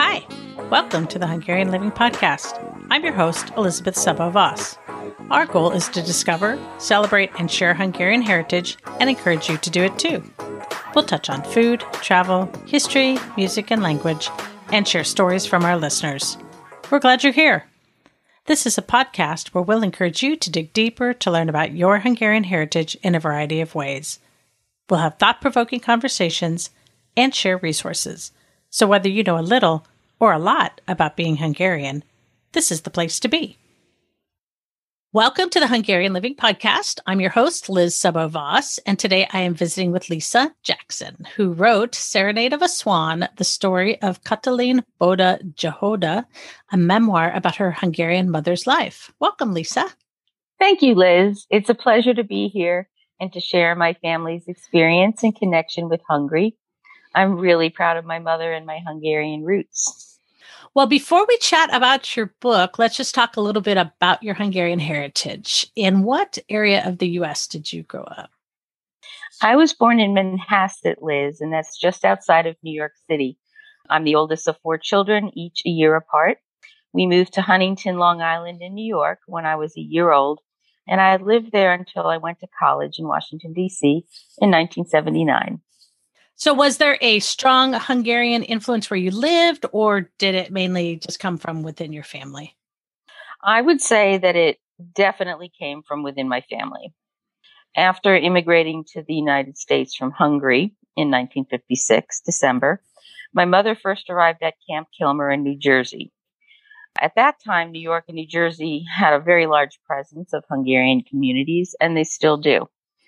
Hi, welcome to the Hungarian Living Podcast. I'm your host, Elizabeth Szabó-Vos. Our goal is to discover, celebrate, and share Hungarian heritage and encourage you to do it too. We'll touch on food, travel, history, music, and language, and share stories from our listeners. We're glad you're here. This is a podcast where we'll encourage you to dig deeper to learn about your Hungarian heritage in a variety of ways. We'll have thought-provoking conversations and share resources. So whether you know a little or a lot about being Hungarian, this is the place to be. Welcome to the Hungarian Living Podcast. I'm your host, Liz Szabó-Vos, and today I am visiting with Lisa Jackson, who wrote Serenade of a Swan, the story of Katalin Boda Jahoda, a memoir about her Hungarian mother's life. Welcome, Lisa. Thank you, Liz. It's a pleasure to be here and to share my family's experience and connection with Hungary. I'm really proud of my mother and my Hungarian roots. Well, before we chat about your book, let's just talk a little bit about your Hungarian heritage. In what area of the U.S. did you grow up? I was born in Manhasset, Liz, and that's just outside of New York City. I'm the oldest of 4 children, each a year apart. We moved to Huntington, Long Island in New York when I was a year old, and I lived there until I went to college in Washington, D.C. in 1979. So was there a strong Hungarian influence where you lived, or did it mainly just come from within your family? I would say that it definitely came from within my family. After immigrating to the United States from Hungary in 1956, December, my mother first arrived at Camp Kilmer in New Jersey. At that time, New York and New Jersey had a very large presence of Hungarian communities, and they still do.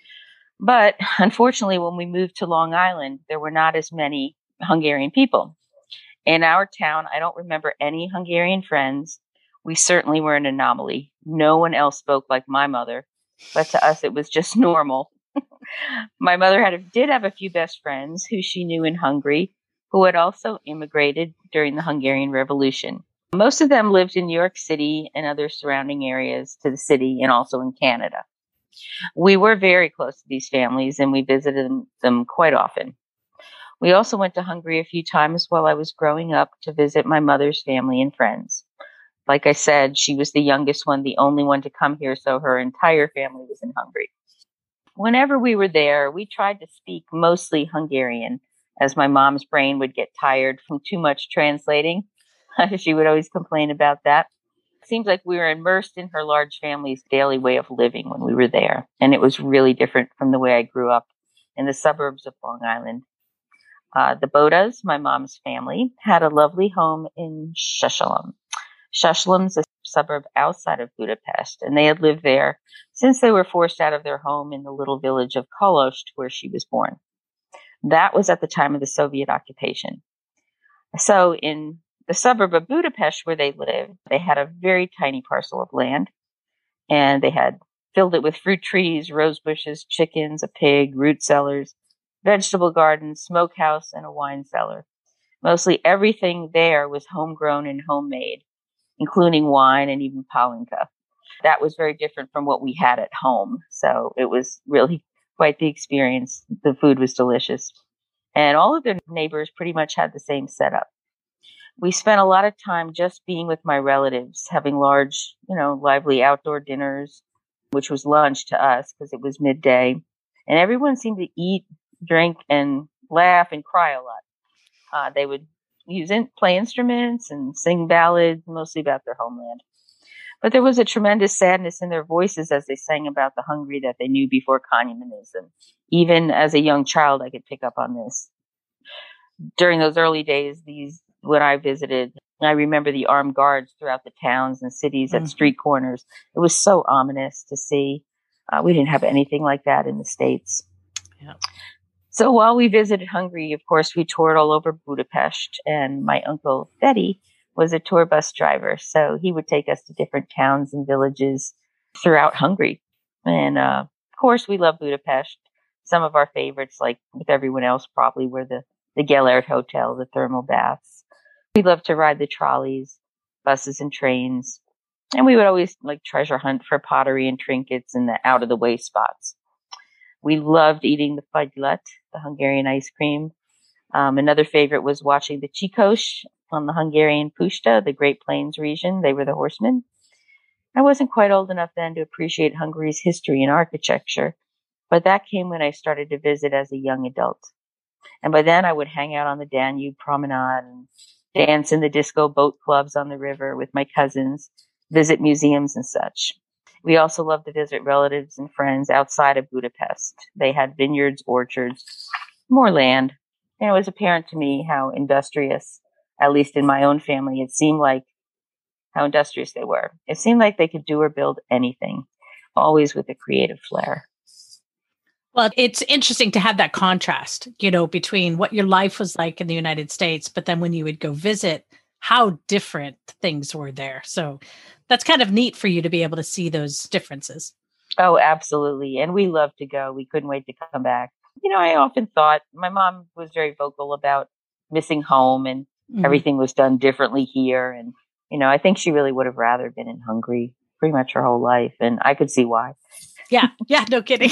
But unfortunately, when we moved to Long Island, there were not as many Hungarian people. In our town, I don't remember any Hungarian friends. We certainly were an anomaly. No one else spoke like my mother, but to us, it was just normal. My mother did have a few best friends who she knew in Hungary, who had also immigrated during the Hungarian Revolution. Most of them lived in New York City and other surrounding areas to the city and also in Canada. We were very close to these families and we visited them quite often. We also went to Hungary a few times while I was growing up to visit my mother's family and friends. Like I said, she was the youngest one, the only one to come here, so her entire family was in Hungary. Whenever we were there, we tried to speak mostly Hungarian, as my mom's brain would get tired from too much translating. She would always complain about that. It seems like we were immersed in her large family's daily way of living when we were there, and it was really different from the way I grew up in the suburbs of Long Island. The Bodas, my mom's family, had a lovely home in Szeshalom. Szeshalom's a suburb outside of Budapest, and they had lived there since they were forced out of their home in the little village of Kolost, where she was born. That was at the time of the Soviet occupation. So in the suburb of Budapest where they lived, they had a very tiny parcel of land, and they had filled it with fruit trees, rose bushes, chickens, a pig, root cellars, vegetable gardens, smokehouse, and a wine cellar. Mostly everything there was homegrown and homemade, including wine and even palinka. That was very different from what we had at home, so it was really quite the experience. The food was delicious, and all of their neighbors pretty much had the same setup. We spent a lot of time just being with my relatives, having large, lively outdoor dinners, which was lunch to us because it was midday. And everyone seemed to eat, drink, and laugh and cry a lot. They would play instruments and sing ballads, mostly about their homeland. But there was a tremendous sadness in their voices as they sang about the Hungary that they knew before communism. Even as a young child, I could pick up on this. During those early days, when I visited, I remember the armed guards throughout the towns and cities at street corners. It was so ominous to see. We didn't have anything like that in the States. Yeah. So while we visited Hungary, of course, we toured all over Budapest, and my uncle Fedi was a tour bus driver. So he would take us to different towns and villages throughout Hungary. And of course, we love Budapest. Some of our favorites, like with everyone else, probably were the Gellert Hotel, the thermal baths. We loved to ride the trolleys, buses, and trains. And we would always treasure hunt for pottery and trinkets in the out-of-the-way spots. We loved eating the fagylat, the Hungarian ice cream. Another favorite was watching the Chicos on the Hungarian Puszta, the Great Plains region. They were the horsemen. I wasn't quite old enough then to appreciate Hungary's history and architecture, but that came when I started to visit as a young adult. And by then I would hang out on the Danube promenade and dance in the disco boat clubs on the river with my cousins, visit museums and such. We also loved to visit relatives and friends outside of Budapest. They had vineyards, orchards, more land. And it was apparent to me how industrious, at least in my own family, it seemed like how industrious they were. It seemed like they could do or build anything, always with a creative flair. Well, it's interesting to have that contrast, between what your life was like in the United States, but then when you would go visit, how different things were there. So that's kind of neat for you to be able to see those differences. Oh, absolutely. And we loved to go. We couldn't wait to come back. I often thought my mom was very vocal about missing home and everything was done differently here. And, I think she really would have rather been in Hungary pretty much her whole life. And I could see why. Yeah. Yeah. No kidding.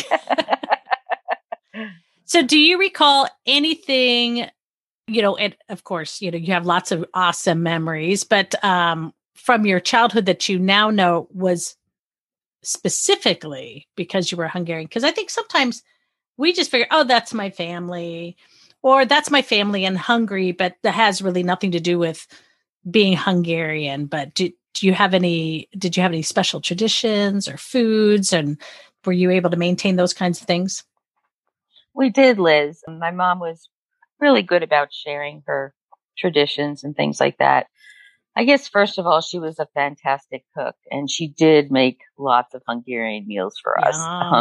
So do you recall anything, and of course, you have lots of awesome memories, but from your childhood that you now know was specifically because you were Hungarian? Because I think sometimes we just figure, oh, that's my family, or that's my family in Hungary, but that has really nothing to do with being Hungarian. But did you have any special traditions or foods, and were you able to maintain those kinds of things? We did, Liz. My mom was really good about sharing her traditions and things like that. I guess, first of all, she was a fantastic cook, and she did make lots of Hungarian meals for us.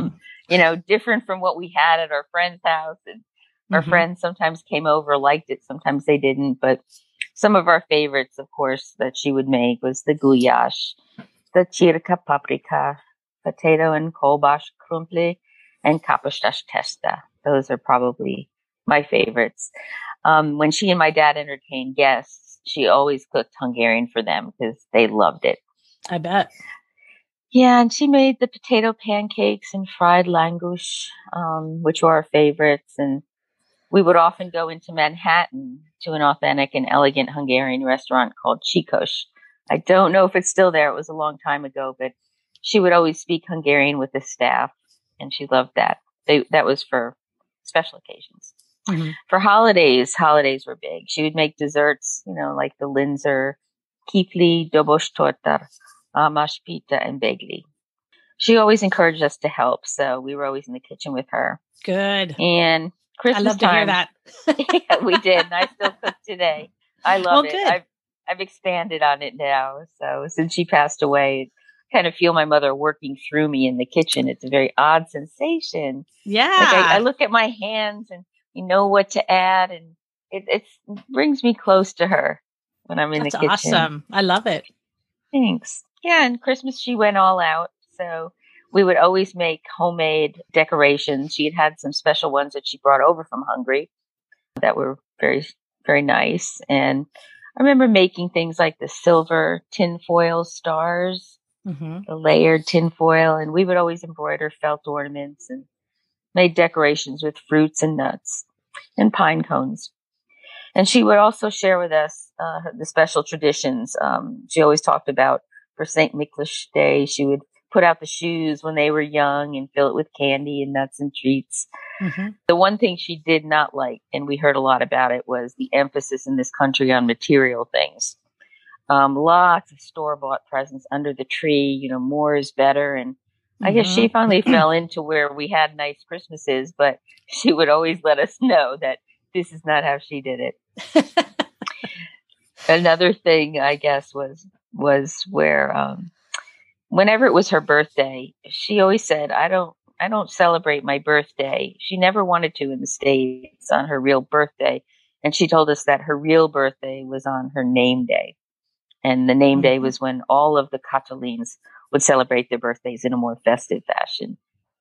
Different from what we had at our friend's house. And our friends sometimes came over, liked it, sometimes they didn't. But some of our favorites, of course, that she would make was the goulash, the csirke paprika, potato and kolbász krumpli, and kapustas testa. Those are probably my favorites. When she and my dad entertained guests, she always cooked Hungarian for them because they loved it. I bet. Yeah, and she made the potato pancakes and fried langosh, which were our favorites. And we would often go into Manhattan to an authentic and elegant Hungarian restaurant called Chicos. I don't know if it's still there. It was a long time ago, but she would always speak Hungarian with the staff, and she loved that. That was for special occasions. For holidays were big. She would make desserts, like the Linzer, kifli, dobos torta, mash pita, and begli. She always encouraged us to help, so we were always in the kitchen with her. Good. And Christmas I love to hear that. Yeah, we did, and I still cook today. I love it. Good. I've expanded on it now. So since she passed away, I kind of feel my mother working through me in the kitchen. It's a very odd sensation. Yeah. Like I look at my hands and you know what to add, and it brings me close to her when I'm in the kitchen. That's awesome. I love it. Thanks. Yeah, and Christmas she went all out. So we would always make homemade decorations. She had some special ones that she brought over from Hungary that were very, very nice. And I remember making things like the silver tinfoil stars, the layered tinfoil, and we would always embroider felt ornaments and made decorations with fruits and nuts and pine cones. And she would also share with us the special traditions. She always talked about for St. Nicholas Day, she would put out the shoes when they were young and fill it with candy and nuts and treats. The one thing she did not like, and we heard a lot about it, was the emphasis in this country on material things. Lots of store-bought presents under the tree, more is better. And I guess she finally fell into where we had nice Christmases, but she would always let us know that this is not how she did it. Another thing, I guess, was where whenever it was her birthday, she always said, I don't celebrate my birthday. She never wanted to in the States on her real birthday. And she told us that her real birthday was on her name day. And the name day was when all of the Catalins would celebrate their birthdays in a more festive fashion.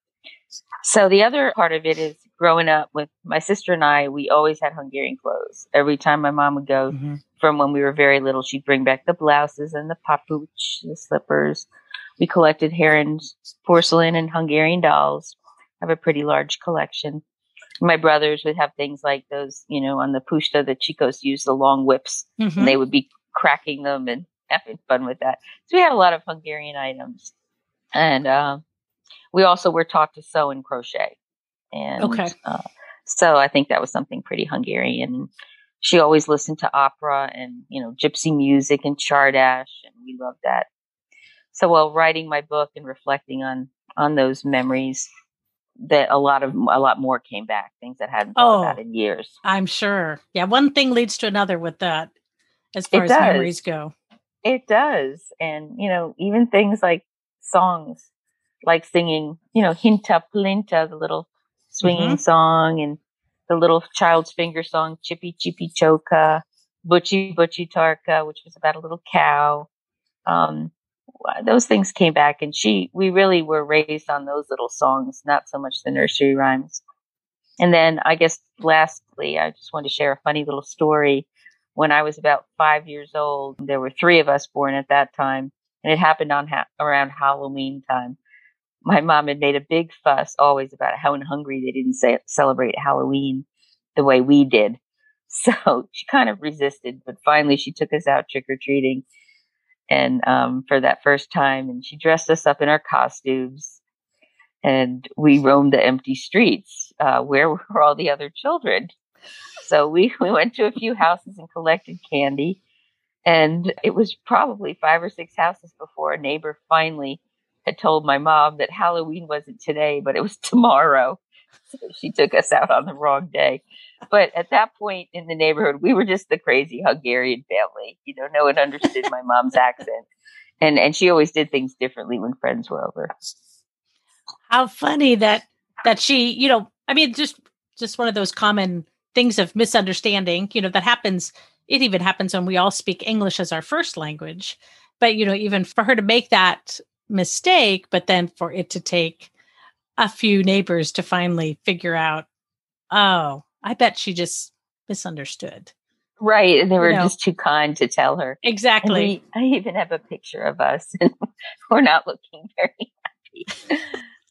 So the other part of it is growing up with my sister and I, we always had Hungarian clothes. Every time my mom would go from when we were very little, she'd bring back the blouses and the papuch, the slippers. We collected Heron's porcelain and Hungarian dolls. I have a pretty large collection. My brothers would have things like those, on the pushta, the Chicos used the long whips, and they would be cracking them and having fun with that. So we had a lot of Hungarian items. And we also were taught to sew and crochet. And so I think that was something pretty Hungarian. She always listened to opera and, gypsy music and Chardash, and we loved that. So while writing my book and reflecting on those memories, that a lot more came back, things that I hadn't thought about in years. I'm sure. Yeah, one thing leads to another with that, as far as memories go. It does. And, even things like songs, like singing, Hinta Plinta, the little swinging song, and the little child's finger song, Chippy Chippy Choka, Butchie Butchie Tarka, which was about a little cow. Those things came back, and we really were raised on those little songs, not so much the nursery rhymes. And then I guess lastly, I just wanted to share a funny little story. When I was about 5 years old, there were 3 of us born at that time, and it happened around Halloween time. My mom had made a big fuss always about how in Hungary they didn't celebrate Halloween the way we did. So she kind of resisted, but finally she took us out trick-or-treating. And for that first time, and she dressed us up in our costumes, and we roamed the empty streets. Where were all the other children? So we went to a few houses and collected candy, and it was probably 5 or 6 houses before a neighbor finally had told my mom that Halloween wasn't today, but it was tomorrow. So she took us out on the wrong day. But at that point in the neighborhood, we were just the crazy Hungarian family. No one understood my mom's accent. And she always did things differently when friends were over. How funny that she, just one of those common things of misunderstanding, that happens. It even happens when we all speak English as our first language. But, even for her to make that mistake, but then for it to take a few neighbors to finally figure out, oh, I bet she just misunderstood. Right. And they were just too kind to tell her. Exactly. I even have a picture of us, and we're not looking very happy.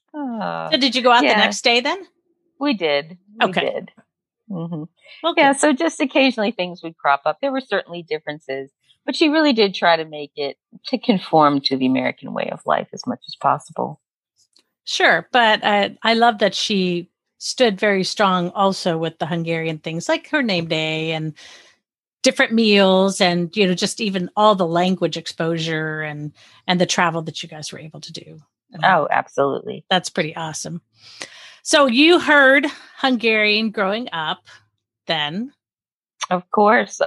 So did you go out the next day then? We did. We did. Mm-hmm. Okay. So just occasionally things would crop up. There were certainly differences, but she really did try to make it to conform to the American way of life as much as possible. Sure. But I love that she stood very strong also with the Hungarian things like her name day and different meals and, just even all the language exposure and the travel that you guys were able to do. Oh, absolutely. That's pretty awesome. So you heard Hungarian growing up then? Of course.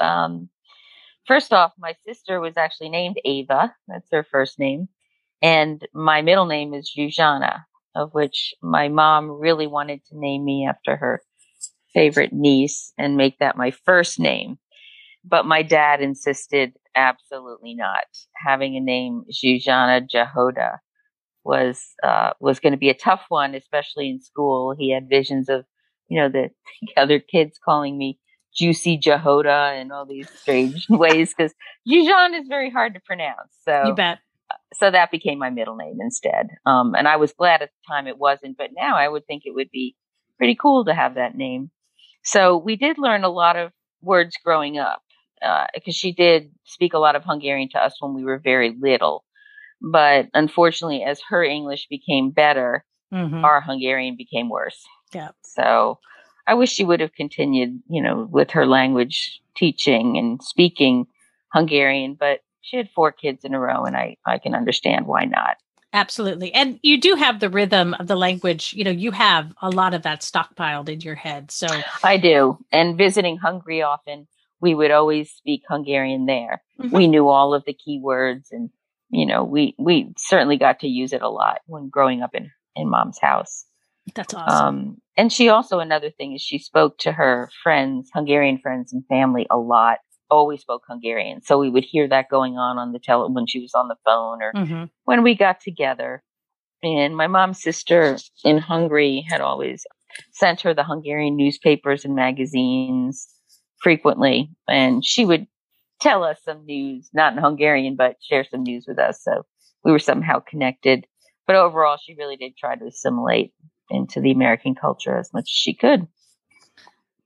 First off, my sister was actually named Ava. That's her first name. And my middle name is Zsuzsanna, of which my mom really wanted to name me after her favorite niece and make that my first name. But my dad insisted absolutely not. Having a name Zsuzsanna Jahoda was going to be a tough one, especially in school. He had visions of, the other kids calling me Juicy Jahoda and all these strange ways, because Zsuzsanna is very hard to pronounce. So you bet. So that became my middle name instead. And I was glad at the time it wasn't, but now I would think it would be pretty cool to have that name. So we did learn a lot of words growing up, because she did speak a lot of Hungarian to us when we were very little. But unfortunately, as her English became better, our Hungarian became worse. Yeah. So I wish she would have continued, with her language teaching and speaking Hungarian, but she had 4 kids in a row, and I can understand why not. Absolutely. And you do have the rhythm of the language. You have a lot of that stockpiled in your head. So I do. And visiting Hungary often, we would always speak Hungarian there. We knew all of the key words, and, we certainly got to use it a lot when growing up in mom's house. That's awesome. And she also, another thing is she spoke to her friends, Hungarian friends and family a lot. Always spoke Hungarian. So we would hear that going on the when she was on the phone or when we got together. And my mom's sister in Hungary had always sent her the Hungarian newspapers and magazines frequently. And she would tell us some news, not in Hungarian, but share some news with us. So we were somehow connected. But overall, she really did try to assimilate into the American culture as much as she could.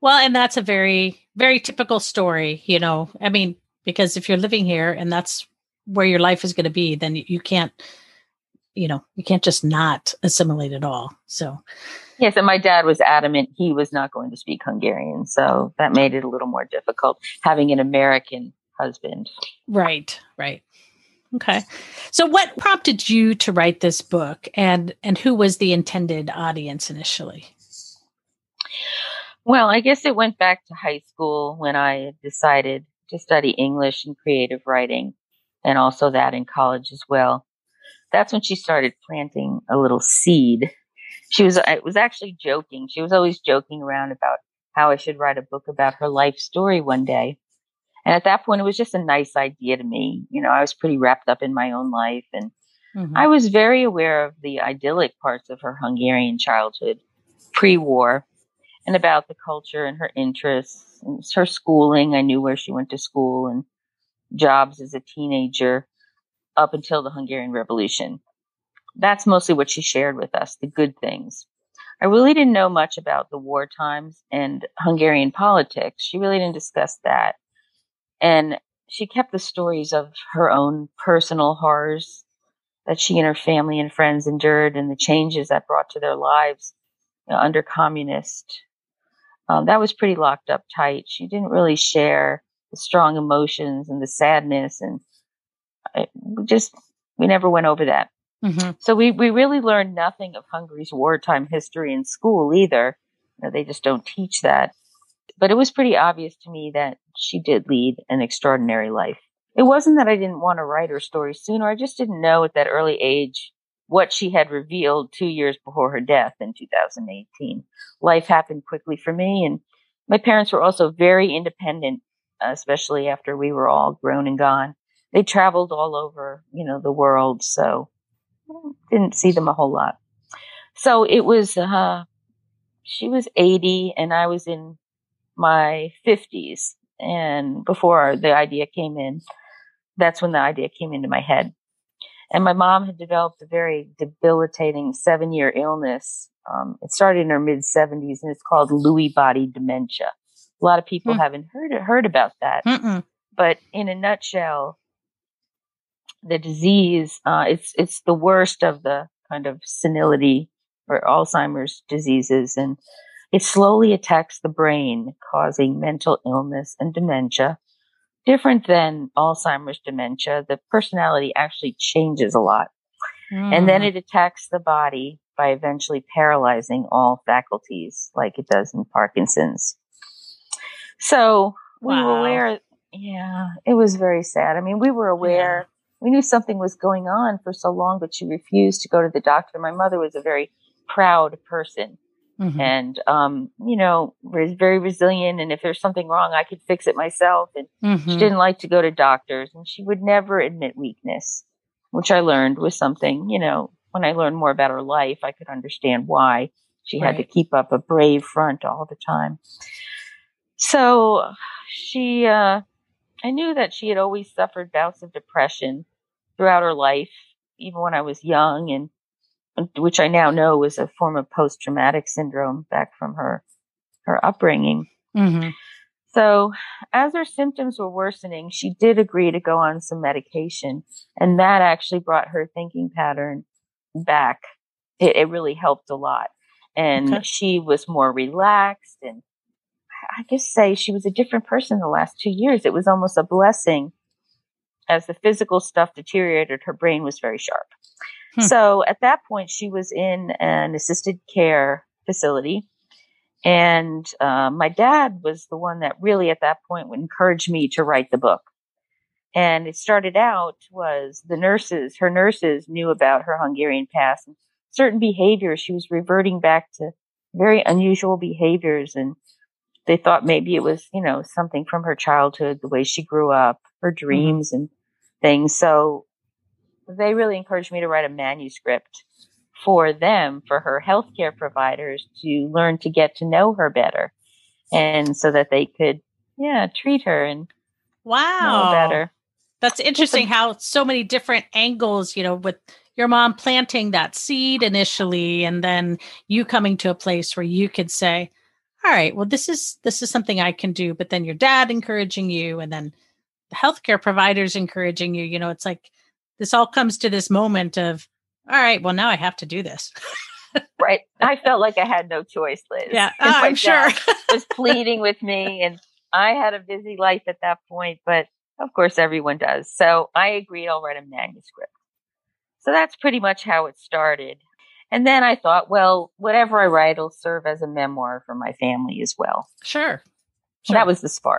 Well, and that's a very, very typical story, I mean, because if you're living here and that's where your life is going to be, then you can't, you can't just not assimilate at all. So, Yes, and my dad was adamant he was not going to speak Hungarian, so that made it a little more difficult having an American husband. right. Okay. So what prompted you to write this book, and who was the intended audience initially? Well, I guess it went back to high school when I decided to study English and creative writing, and also that in college as well. That's when she started planting a little seed. I was actually joking. She was always joking around about how I should write a book about her life story one day. And at that point, it was just a nice idea to me. I was pretty wrapped up in my own life, and I was very aware of the idyllic parts of her Hungarian childhood pre-war, and about the culture and her interests and her schooling. I knew where she went to school and jobs as a teenager up until the Hungarian Revolution. That's mostly what she shared with us, the good things. I really didn't know much about the war times and Hungarian politics. She really didn't discuss that. And she kept the stories of her own personal horrors that she and her family and friends endured, and the changes that brought to their lives under communist. That was pretty locked up tight. She didn't really share the strong emotions and the sadness, and we never went over that. So we really learned nothing of Hungary's wartime history in school either. They just don't teach that. But it was pretty obvious to me that she did lead an extraordinary life. It wasn't that I didn't want to write her story sooner. I just didn't know at that early age what she had revealed 2 years before her death in 2018. Life happened quickly for me, and my parents were also very independent, especially after we were all grown and gone. They traveled all over, the world, so didn't see them a whole lot. So it was, she was 80 and I was in my 50s. And before the idea came in, that's when the idea came into my head. And my mom had developed a very debilitating 7-year illness. It started in her mid 70s, and it's called Lewy body dementia. A lot of people haven't heard about that. But in a nutshell, the disease, it's the worst of the kind of senility or Alzheimer's diseases, and it slowly attacks the brain, causing mental illness and dementia. Different than Alzheimer's dementia, the personality actually changes a lot. And then it attacks the body by eventually paralyzing all faculties like it does in Parkinson's. So we were aware, it was very sad. I mean, we were aware, we knew something was going on for so long, but she refused to go to the doctor. My mother was a very proud person. And, was very resilient. And if there's something wrong, I could fix it myself. And she didn't like to go to doctors, and she would never admit weakness, which I learned was something, when I learned more about her life, I could understand why she had to keep up a brave front all the time. So I knew that she had always suffered bouts of depression throughout her life, even when I was young, and which I now know was a form of post-traumatic syndrome back from her upbringing. So as her symptoms were worsening, she did agree to go on some medication, and that actually brought her thinking pattern back. It really helped a lot. And she was more relaxed, and I guess say she was a different person the last 2 years. It was almost a blessing. As the physical stuff deteriorated, her brain was very sharp. So at that point, she was in an assisted care facility. And my dad was the one that really at that point would encourage me to write the book. And it started out was her nurses knew about her Hungarian past and certain behaviors. She was reverting back to very unusual behaviors. And they thought maybe it was, something from her childhood, the way she grew up, her dreams and things. So they really encouraged me to write a manuscript for them, for her healthcare providers to learn to get to know her better. And so that they could, treat her and know better. That's interesting how so many different angles, with your mom planting that seed initially, and then you coming to a place where you could say, all right, well, this is something I can do. But then your dad encouraging you, and then the healthcare providers encouraging you, it's like this all comes to this moment of, all right, well, now I have to do this. Right. I felt like I had no choice, Liz. Yeah, My I'm sure. dad was pleading with me, and I had a busy life at that point, but of course everyone does. So I agreed I'll write a manuscript. So that's pretty much how it started. And then I thought, well, whatever I write will serve as a memoir for my family as well. Sure. That was the spark.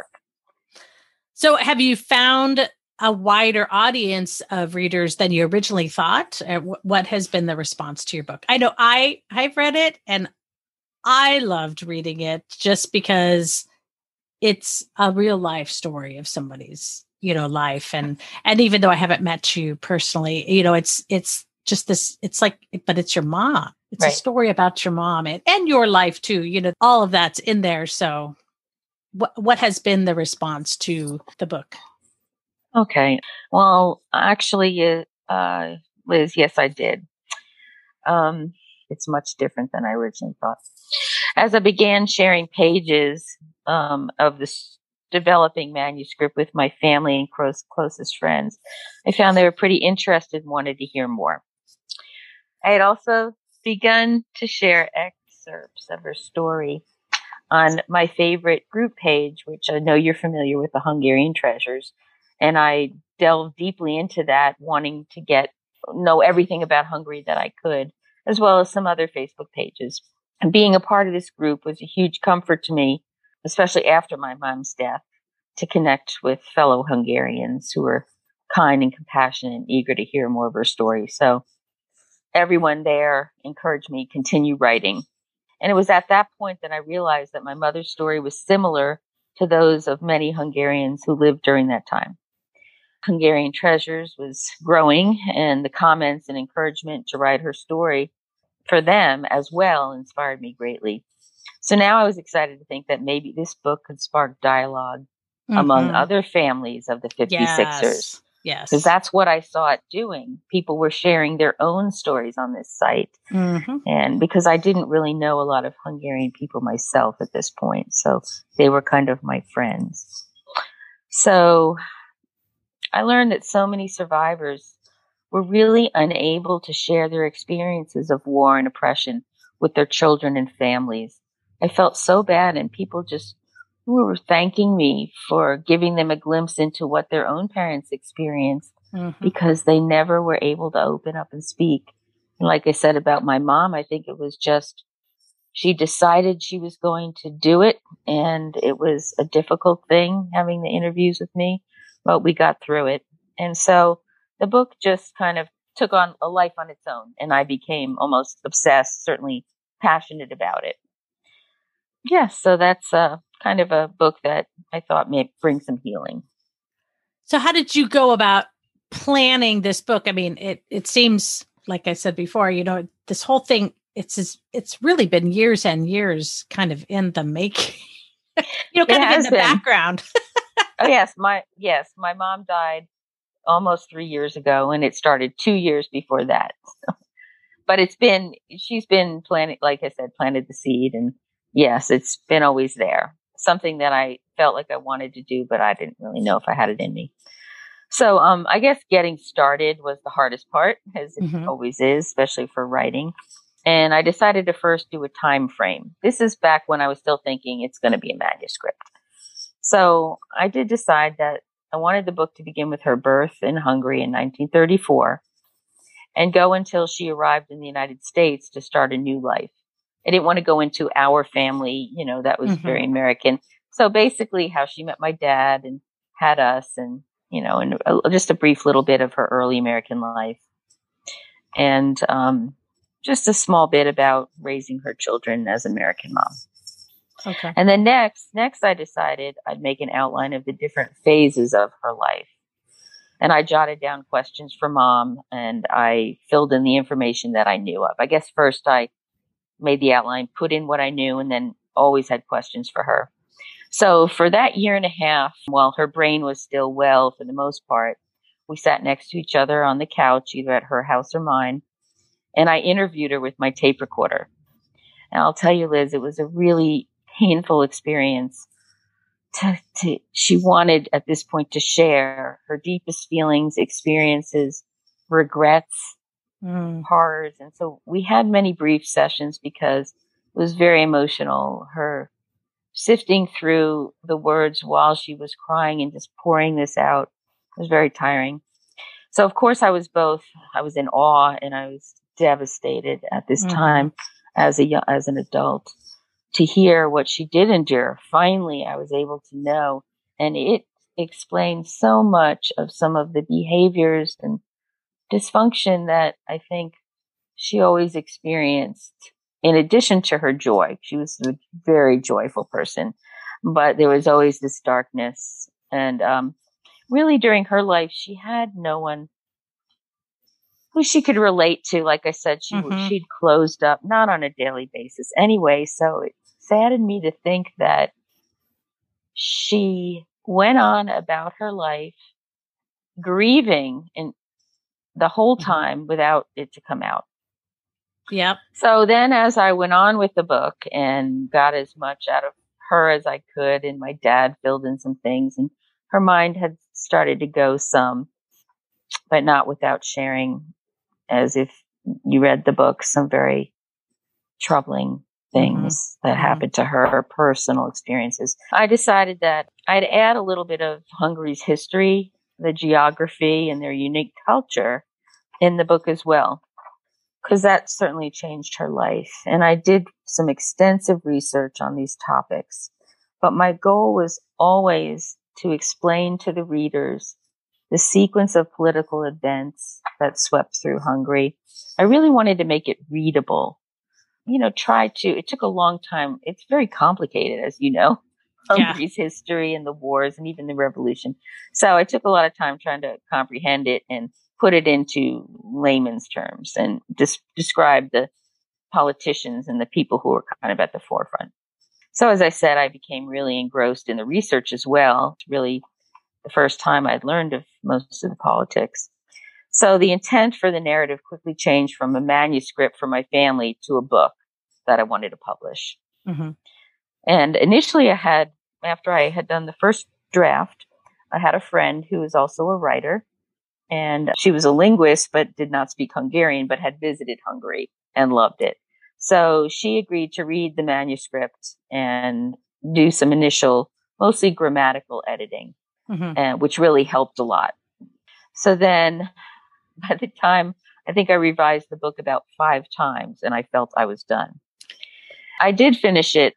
So have you found a wider audience of readers than you originally thought? What has been the response to your book? I know I've read it and I loved reading it just because it's a real life story of somebody's, life. And even though I haven't met you personally, it's just this, it's like, but it's your mom. It's a story about your mom and your life too. All of that's in there. So what has been the response to the book? Okay. Well, actually, Liz, yes, I did. It's much different than I originally thought. As I began sharing pages of this developing manuscript with my family and closest friends, I found they were pretty interested and wanted to hear more. I had also begun to share excerpts of her story on my favorite group page, which I know you're familiar with, the Hungarian Treasures. And I delved deeply into that, wanting to know everything about Hungary that I could, as well as some other Facebook pages. And being a part of this group was a huge comfort to me, especially after my mom's death, to connect with fellow Hungarians who were kind and compassionate and eager to hear more of her story. So everyone there encouraged me to continue writing. And it was at that point that I realized that my mother's story was similar to those of many Hungarians who lived during that time. Hungarian Treasures was growing, and the comments and encouragement to write her story for them as well inspired me greatly. So now I was excited to think that maybe this book could spark dialogue among other families of the 56ers. Yes. Because that's what I saw it doing. People were sharing their own stories on this site. And because I didn't really know a lot of Hungarian people myself at this point, so they were kind of my friends. So I learned that so many survivors were really unable to share their experiences of war and oppression with their children and families. I felt so bad, and people just were thanking me for giving them a glimpse into what their own parents experienced because they never were able to open up and speak. And like I said about my mom, I think it was just she decided she was going to do it, and it was a difficult thing having the interviews with me, but we got through it. And so the book just kind of took on a life on its own, and I became almost obsessed, certainly passionate about it. Yes, so that's kind of a book that I thought may bring some healing. So how did you go about planning this book? I mean, it seems, like I said before, this whole thing, it's really been years and years kind of in the making, kind of in the background. Oh, yes. My mom died almost 3 years ago, and it started 2 years before that. But she's been planting, like I said, planted the seed, and yes, it's been always there. Something that I felt like I wanted to do, but I didn't really know if I had it in me. So I guess getting started was the hardest part, as it always is, especially for writing. And I decided to first do a time frame. This is back when I was still thinking it's going to be a manuscript. So I did decide that I wanted the book to begin with her birth in Hungary in 1934 and go until she arrived in the United States to start a new life. I didn't want to go into our family, that was very American. So basically how she met my dad and had us, and, and just a brief little bit of her early American life. And just a small bit about raising her children as an American mom. Okay. And then next I decided I'd make an outline of the different phases of her life. And I jotted down questions for Mom, and I filled in the information that I knew of. I guess first I made the outline, put in what I knew, and then always had questions for her. So for that year and a half, while her brain was still well for the most part, we sat next to each other on the couch, either at her house or mine, and I interviewed her with my tape recorder. And I'll tell you, Liz, it was a really painful experience. She wanted at this point to share her deepest feelings, experiences, regrets, horrors. And so we had many brief sessions because it was very emotional. Her sifting through the words while she was crying and just pouring this out was very tiring. So of course I was in awe and I was devastated at this time as an adult to hear what she did endure. Finally, I was able to know, and it explained so much of some of the behaviors and dysfunction that I think she always experienced. In addition to her joy, she was a very joyful person, but there was always this darkness. And really, during her life, she had no one who she could relate to. Like I said, she'd closed up, not on a daily basis anyway. So it saddened me to think that she went on about her life, grieving in the whole time without it to come out. Yep. So then as I went on with the book and got as much out of her as I could, and my dad filled in some things, and her mind had started to go some, but not without sharing, as if you read the book, some very troubling things that happened to her personal experiences. I decided that I'd add a little bit of Hungary's history, the geography, and their unique culture in the book as well, because that certainly changed her life. And I did some extensive research on these topics, but my goal was always to explain to the readers the sequence of political events that swept through Hungary. I really wanted to make it readable. It took a long time. It's very complicated, as you know, Hungary's history and the wars and even the revolution. So it took a lot of time trying to comprehend it and put it into layman's terms and describe the politicians and the people who were kind of at the forefront. So as I said, I became really engrossed in the research as well. It's really the first time I'd learned of most of the politics. So the intent for the narrative quickly changed from a manuscript for my family to a book that I wanted to publish. And initially after I had done the first draft, I had a friend who was also a writer, and she was a linguist, but did not speak Hungarian, but had visited Hungary and loved it. So she agreed to read the manuscript and do some initial, mostly grammatical editing, which really helped a lot. So then by the time, I think I revised the book about 5 times and I felt I was done. I did finish it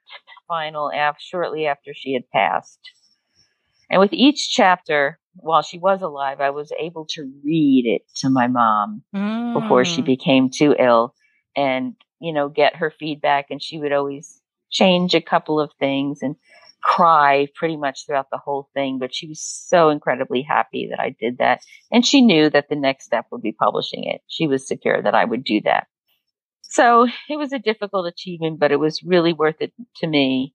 shortly after she had passed. And with each chapter, while she was alive, I was able to read it to my mom before she became too ill and, get her feedback. And she would always change a couple of things and cry pretty much throughout the whole thing. But she was so incredibly happy that I did that. And she knew that the next step would be publishing it. She was secure that I would do that. So it was a difficult achievement, but it was really worth it to me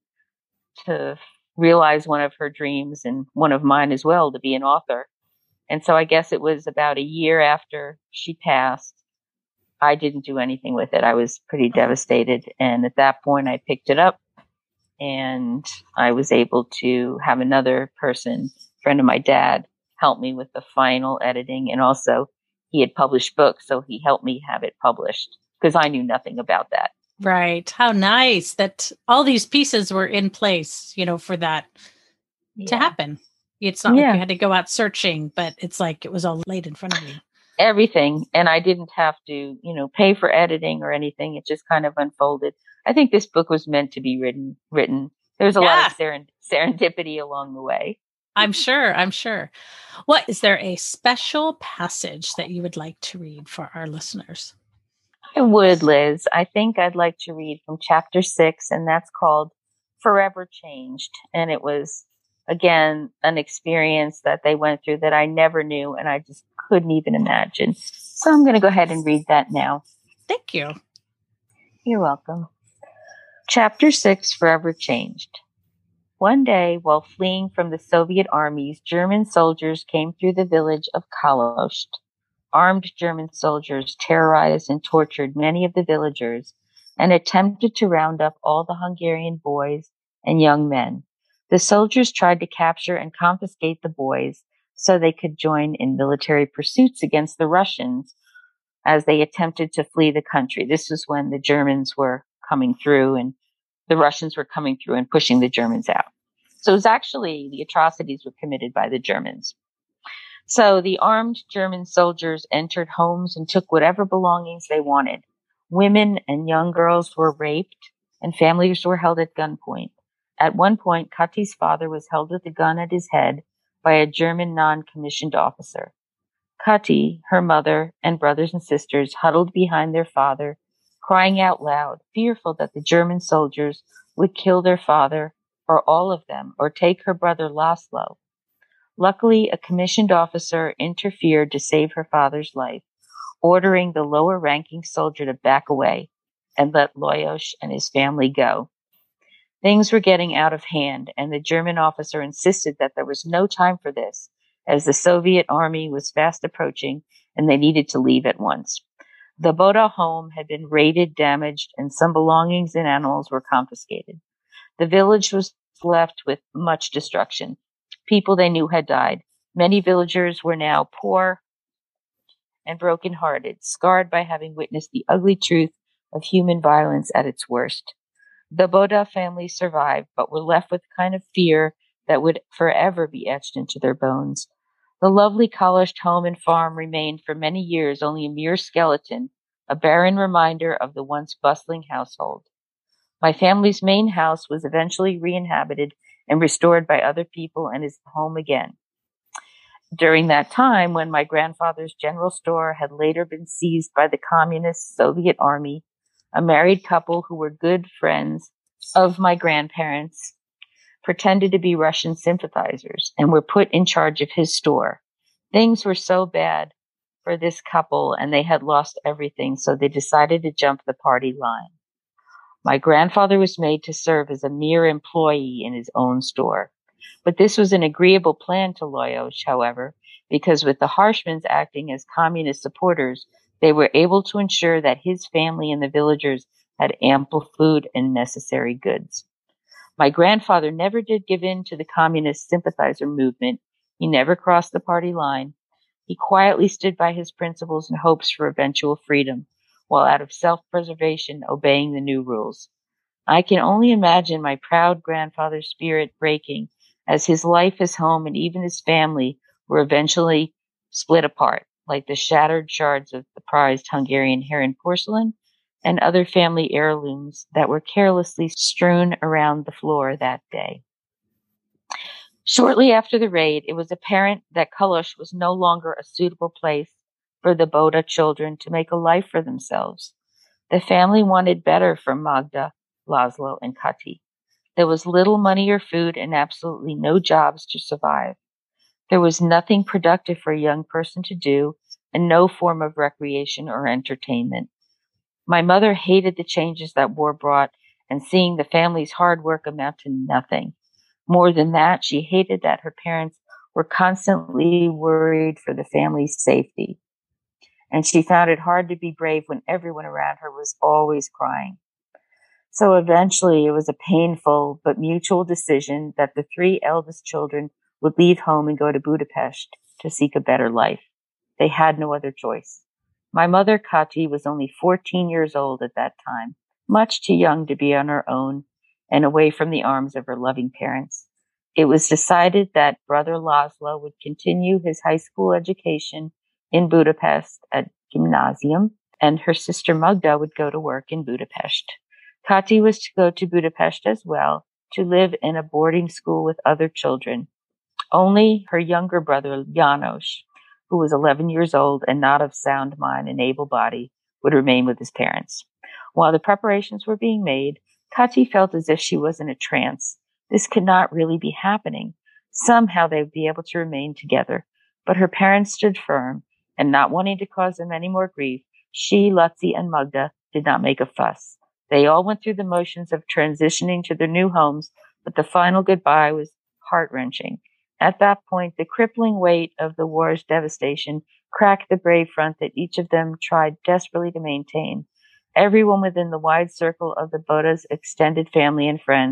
to realize one of her dreams and one of mine as well, to be an author. And so I guess it was about a year after she passed, I didn't do anything with it. I was pretty devastated. And at that point, I picked it up and I was able to have another person, friend of my dad, help me with the final editing. And also he had published books, so he helped me have it published because I knew nothing about that. Right. How nice that all these pieces were in place, for that to happen. It's not like you had to go out searching, but it's like it was all laid in front of you. Everything. And I didn't have to, pay for editing or anything. It just kind of unfolded. I think this book was meant to be written. There's a lot of serendipity along the way. I'm sure. What is there a special passage that you would like to read for our listeners? I would, Liz. I think I'd like to read from chapter 6, and that's called Forever Changed. And it was, again, an experience that they went through that I never knew, and I just couldn't even imagine. So I'm going to go ahead and read that now. Thank you. You're welcome. Chapter 6, Forever Changed. One day, while fleeing from the Soviet armies, German soldiers came through the village of Kalost. Armed German soldiers terrorized and tortured many of the villagers and attempted to round up all the Hungarian boys and young men. The soldiers tried to capture and confiscate the boys so they could join in military pursuits against the Russians as they attempted to flee the country. This was when the Germans were coming through and the Russians were coming through and pushing the Germans out. So it was actually the atrocities were committed by the Germans. So the armed German soldiers entered homes and took whatever belongings they wanted. Women and young girls were raped and families were held at gunpoint. At one point, Kati's father was held with a gun at his head by a German non-commissioned officer. Kati, her mother, and brothers and sisters huddled behind their father, crying out loud, fearful that the German soldiers would kill their father, or all of them, or take her brother Laszlo. Luckily, a commissioned officer interfered to save her father's life, ordering the lower-ranking soldier to back away and let Lajos and his family go. Things were getting out of hand, and the German officer insisted that there was no time for this, as the Soviet army was fast approaching and they needed to leave at once. The Boda home had been raided, damaged, and some belongings and animals were confiscated. The village was left with much destruction. People they knew had died. Many villagers were now poor and broken-hearted, scarred by having witnessed the ugly truth of human violence at its worst. The Boda family survived, but were left with a kind of fear that would forever be etched into their bones. The lovely Kalosh home and farm remained for many years only a mere skeleton, a barren reminder of the once bustling household. My family's main house was eventually re-inhabited and restored by other people and is home again. During that time, when my grandfather's general store had later been seized by the communist Soviet army, a married couple who were good friends of my grandparents pretended to be Russian sympathizers and were put in charge of his store. Things were so bad for this couple and they had lost everything, so they decided to jump the party line. My grandfather was made to serve as a mere employee in his own store. But this was an agreeable plan to Lajos, however, because with the Harshmans acting as communist supporters, they were able to ensure that his family and the villagers had ample food and necessary goods. My grandfather never did give in to the communist sympathizer movement. He never crossed the party line. He quietly stood by his principles and hopes for eventual freedom, while out of self-preservation obeying the new rules. I can only imagine my proud grandfather's spirit breaking as his life, his home, and even his family were eventually split apart, like the shattered shards of the prized Hungarian heron porcelain and other family heirlooms that were carelessly strewn around the floor that day. Shortly after the raid, it was apparent that Kalosh was no longer a suitable place for the Boda children to make a life for themselves. The family wanted better for Magda, Laszlo, and Kati. There was little money or food and absolutely no jobs to survive. There was nothing productive for a young person to do and no form of recreation or entertainment. My mother hated the changes that war brought and seeing the family's hard work amount to nothing. More than that, she hated that her parents were constantly worried for the family's safety. And she found it hard to be brave when everyone around her was always crying. So eventually it was a painful but mutual decision that the three eldest children would leave home and go to Budapest to seek a better life. They had no other choice. My mother, Kati, was only 14 years old at that time, much too young to be on her own and away from the arms of her loving parents. It was decided that brother Laszlo would continue his high school education in Budapest at Gymnasium, and her sister Magda would go to work in Budapest. Kati was to go to Budapest as well, to live in a boarding school with other children. Only her younger brother, János, who was 11 years old and not of sound mind and able body, would remain with his parents. While the preparations were being made, Kati felt as if she was in a trance. This could not really be happening. Somehow they would be able to remain together. But her parents stood firm, and not wanting to cause them any more grief, she, Lutzi, and Magda did not make a fuss. They all went through the motions of transitioning to their new homes, but the final goodbye was heart-wrenching. At that point, the crippling weight of the war's devastation cracked the brave front that each of them tried desperately to maintain. Everyone within the wide circle of the Boda's extended family and friends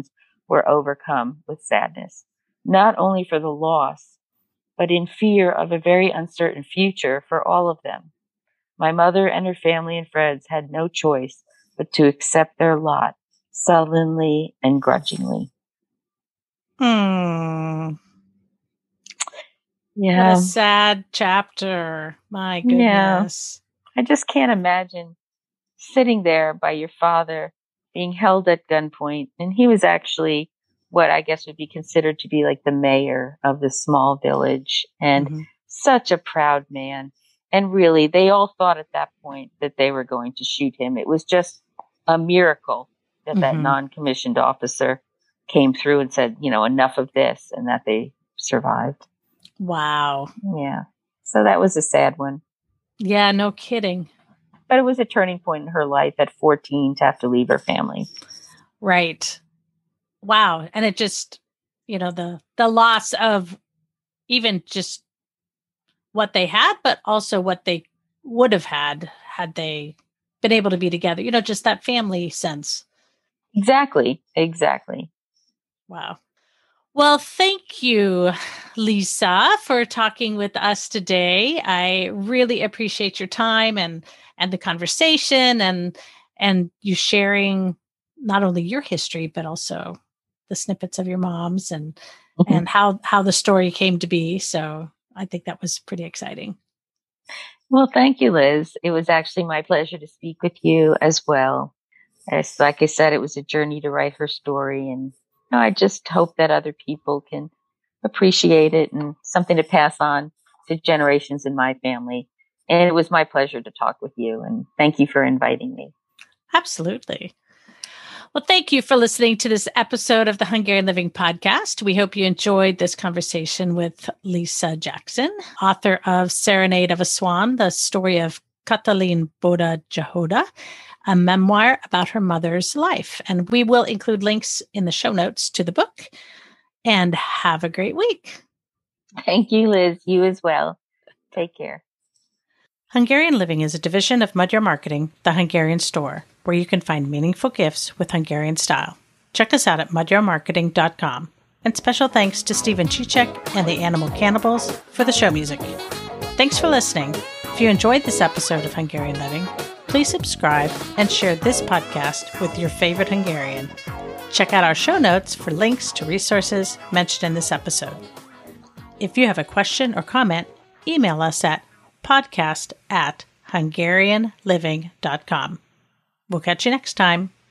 were overcome with sadness, not only for the loss, but in fear of a very uncertain future for all of them. My mother and her family and friends had no choice but to accept their lot, sullenly and grudgingly. Hmm. Yeah. What a sad chapter. My goodness. I just can't imagine sitting there by your father being held at gunpoint. And he was actually what I guess would be considered to be like the mayor of this small village, and such a proud man. And really, they all thought at that point that they were going to shoot him. It was just a miracle that that non-commissioned officer came through and said, enough of this, and that they survived. Wow. Yeah. So that was a sad one. Yeah, no kidding. But it was a turning point in her life at 14 to have to leave her family. Right. Wow. And it just, the loss of even just what they had, but also what they would have had they been able to be together, just that family sense. Exactly. Wow. Well, thank you, Lisa, for talking with us today. I really appreciate your time and the conversation and you sharing not only your history, but also the snippets of your mom's and how the story came to be. So I think that was pretty exciting. Well, thank you, Liz. It was actually my pleasure to speak with you as well. Like I said, it was a journey to write her story, and I just hope that other people can appreciate it and something to pass on to generations in my family. And it was my pleasure to talk with you, and thank you for inviting me. Absolutely. Well, thank you for listening to this episode of the Hungarian Living Podcast. We hope you enjoyed this conversation with Lisa Jackson, author of Serenade of a Swan, the story of Katalin Boda Jahoda, a memoir about her mother's life. And we will include links in the show notes to the book. And have a great week. Thank you, Liz. You as well. Take care. Hungarian Living is a division of Magyar Marketing, the Hungarian store, where you can find meaningful gifts with Hungarian style. Check us out at magyarmarketing.com. And special thanks to Stephen Chichek and the Animal Cannibals for the show music. Thanks for listening. If you enjoyed this episode of Hungarian Living, please subscribe and share this podcast with your favorite Hungarian. Check out our show notes for links to resources mentioned in this episode. If you have a question or comment, email us at podcast@hungarianliving.com. We'll catch you next time.